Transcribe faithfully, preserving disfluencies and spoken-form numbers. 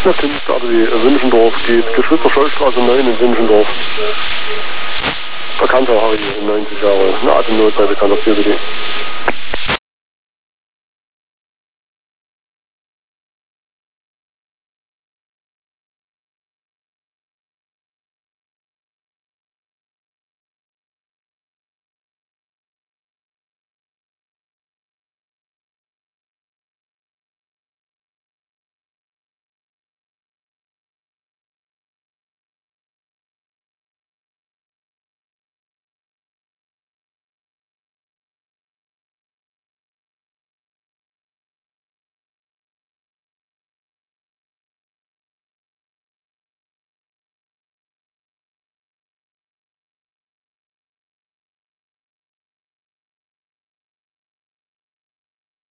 Na, Timstarter, die Wünschendorf, die Geschwister-Schollstraße neun in Wünschendorf. Bekannter Harry, neunzig Jahre. Eine Atemnot bei bekannter C B D.